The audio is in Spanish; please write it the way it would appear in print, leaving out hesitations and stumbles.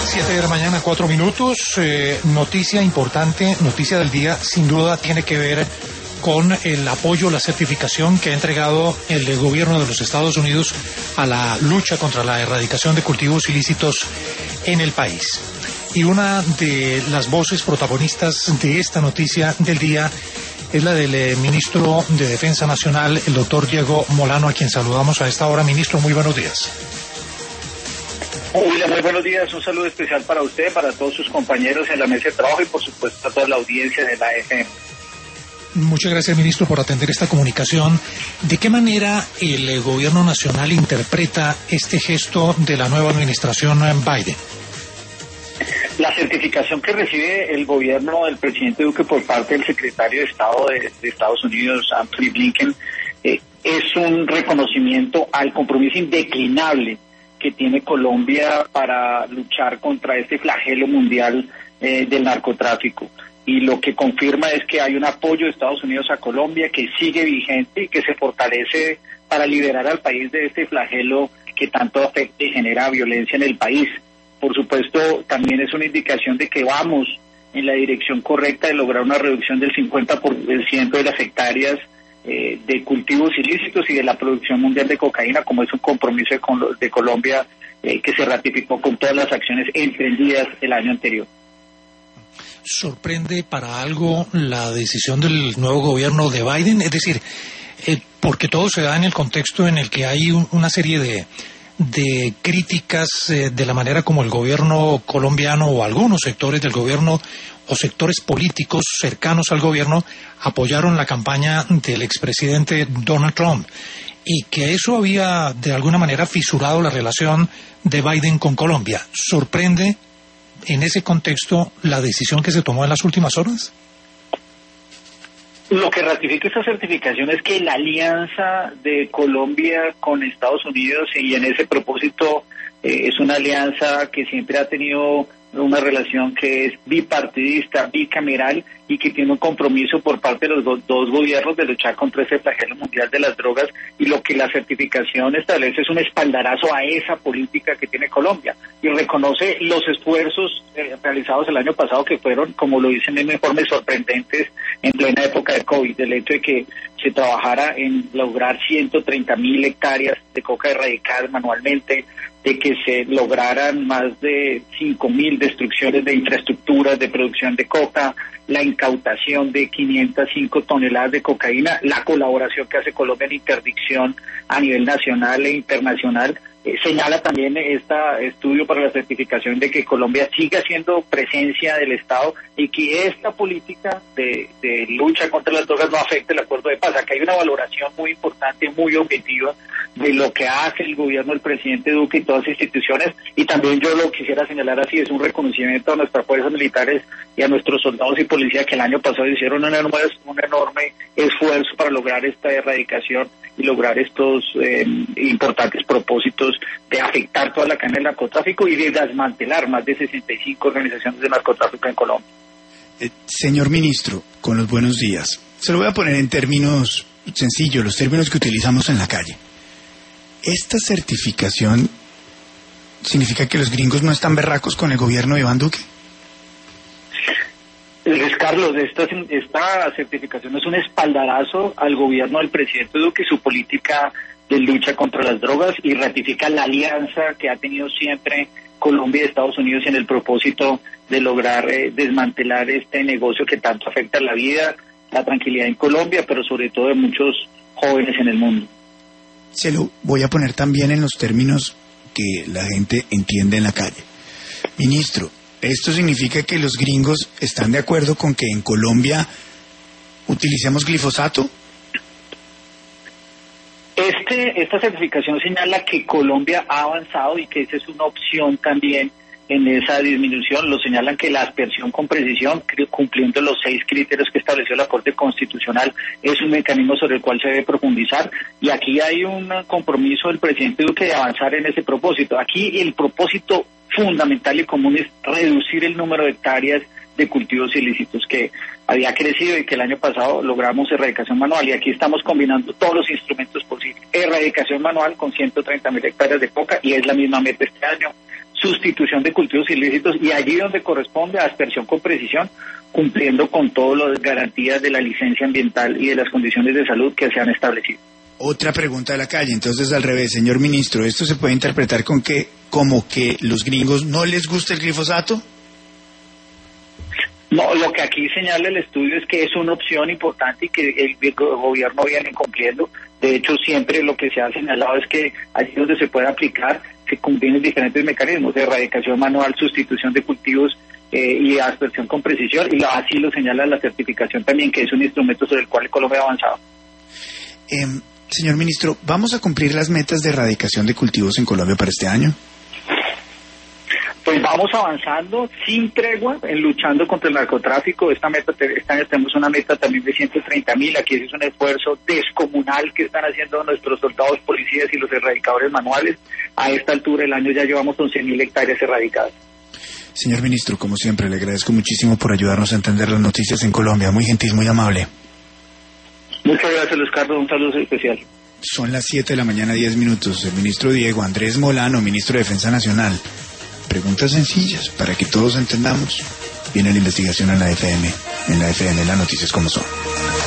7 de la mañana, 4 minutos. Noticia importante, noticia del día, sin duda tiene que ver con el apoyo, la certificación que ha entregado el gobierno de los Estados Unidos a la lucha contra la erradicación de cultivos ilícitos en el país. Y una de las voces protagonistas de esta noticia del día es la del ministro de Defensa Nacional, el doctor Diego Molano, a quien saludamos a esta hora. Ministro, muy buenos días. William, muy buenos días. Un saludo especial para usted, para todos sus compañeros en la mesa de trabajo y por supuesto a toda la audiencia de la FM. Muchas gracias, ministro, por atender esta comunicación. ¿De qué manera el gobierno nacional interpreta este gesto de la nueva administración Biden? La certificación que recibe el gobierno del presidente Duque por parte del secretario de Estado de Estados Unidos, Anthony Blinken, es un reconocimiento al compromiso indeclinable que tiene Colombia para luchar contra este flagelo mundial del narcotráfico. Y lo que confirma es que hay un apoyo de Estados Unidos a Colombia que sigue vigente y que se fortalece para liberar al país de este flagelo que tanto afecta y genera violencia en el país. Por supuesto, también es una indicación de que vamos en la dirección correcta de lograr una reducción del 50% de las hectáreas de cultivos ilícitos y de la producción mundial de cocaína, como es un compromiso de Colombia que se ratificó con todas las acciones emprendidas el año anterior. ¿Sorprende para algo la decisión del nuevo gobierno de Biden? Es decir, porque todo se da en el contexto en el que hay una serie de críticas de la manera como el gobierno colombiano o algunos sectores del gobierno o sectores políticos cercanos al gobierno apoyaron la campaña del expresidente Donald Trump y que eso había de alguna manera fisurado la relación de Biden con Colombia. ¿Sorprende en ese contexto la decisión que se tomó en las últimas horas? Lo que ratifica esta certificación es que la alianza de Colombia con Estados Unidos, y en ese propósito es una alianza que siempre ha tenido una relación que es bipartidista, bicameral y que tiene un compromiso por parte de los dos gobiernos de luchar contra ese flagelo mundial de las drogas, y lo que la certificación establece es un espaldarazo a esa política que tiene Colombia y reconoce los esfuerzos realizados el año pasado que fueron, como lo dicen en informes, sorprendentes en plena época de COVID, el hecho de que se trabajara en lograr 130.000 hectáreas de coca erradicadas manualmente, de que se lograran más de 5.000 destrucciones de infraestructuras de producción de coca, la incautación de 505 toneladas de cocaína, la colaboración que hace Colombia en interdicción a nivel nacional e internacional. Señala también este estudio para la certificación de que Colombia siga siendo presencia del Estado y que esta política de lucha contra las drogas no afecte el acuerdo de paz. Acá hay una valoración muy importante, muy objetiva de lo que hace el gobierno del presidente Duque y todas las instituciones, y también yo lo quisiera señalar así, es un reconocimiento a nuestras fuerzas militares y a nuestros soldados y policías que el año pasado hicieron un enorme esfuerzo para lograr esta erradicación y lograr estos importantes propósitos de afectar toda la cadena del narcotráfico y de desmantelar más de 65 organizaciones de narcotráfico en Colombia. Señor ministro, con los buenos días. Se lo voy a poner en términos sencillos, los términos que utilizamos en la calle. ¿Esta certificación significa que los gringos no están berracos con el gobierno de Iván Duque? Luis Carlos, esta certificación es un espaldarazo al gobierno del presidente Duque y su política de lucha contra las drogas, y ratifica la alianza que ha tenido siempre Colombia y Estados Unidos en el propósito de lograr desmantelar este negocio que tanto afecta la vida, la tranquilidad en Colombia, pero sobre todo de muchos jóvenes en el mundo. Se lo voy a poner también en los términos que la gente entiende en la calle. Ministro, ¿esto significa que los gringos están de acuerdo con que en Colombia utilicemos glifosato? Esta certificación señala que Colombia ha avanzado y que esa es una opción también en esa disminución. Lo señalan que la aspersión con precisión, cumpliendo los 6 criterios que estableció la Corte Constitucional, es un mecanismo sobre el cual se debe profundizar, y aquí hay un compromiso del presidente Duque de avanzar en ese propósito. Aquí el propósito fundamental y común es reducir el número de hectáreas de cultivos ilícitos que había crecido y que el año pasado logramos erradicación manual, y aquí estamos combinando todos los instrumentos posibles. Erradicación manual con 130.000 hectáreas de coca, y es la misma meta este año. sustitución de cultivos ilícitos y allí donde corresponde aspersión con precisión, cumpliendo con todas las garantías de la licencia ambiental y de las condiciones de salud que se han establecido. Otra pregunta de la calle, entonces al revés, señor ministro, ¿esto se puede interpretar como que los gringos no les gusta el glifosato? No, lo que aquí señala el estudio es que es una opción importante y que el gobierno viene cumpliendo. De hecho, siempre lo que se ha señalado es que allí donde se puede aplicar, se combinan diferentes mecanismos de erradicación manual, sustitución de cultivos y aspersión con precisión, y así lo señala la certificación también, que es un instrumento sobre el cual Colombia ha avanzado. Señor ministro, ¿vamos a cumplir las metas de erradicación de cultivos en Colombia para este año? Pues vamos avanzando sin tregua en luchando contra el narcotráfico. Este año tenemos una meta también de 130.000. Aquí es un esfuerzo descomunal que están haciendo nuestros soldados, policías y los erradicadores manuales. A esta altura del año ya llevamos 11.000 hectáreas erradicadas. Señor ministro, como siempre, le agradezco muchísimo por ayudarnos a entender las noticias en Colombia. Muy gentil, muy amable. Muchas gracias, Luis Carlos. Un saludo especial. Son las 7 de la mañana, 10 minutos. El ministro Diego Andrés Molano, ministro de Defensa Nacional. Preguntas sencillas para que todos entendamos. Viene la investigación en la FM. En la FM, las noticias como son.